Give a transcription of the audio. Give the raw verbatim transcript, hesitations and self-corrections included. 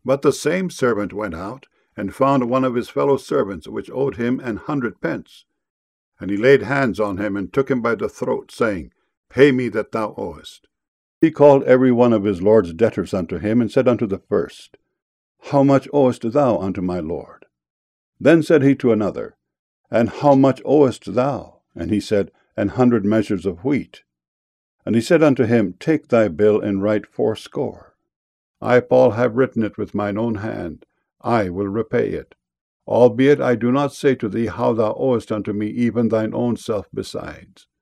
But the same servant went out, and found one of his fellow servants which owed him an hundred pence. And he laid hands on him, and took him by the throat, saying, Pay me that thou owest. He called every one of his lord's debtors unto him, and said unto the first, How much owest thou unto my lord? Then said he to another, And how much owest thou? And he said, An hundred measures of wheat. And he said unto him, Take thy bill, and write fourscore. I, Paul, have written it with mine own hand. I will repay it. Albeit I do not say to thee how thou owest unto me even thine own self besides.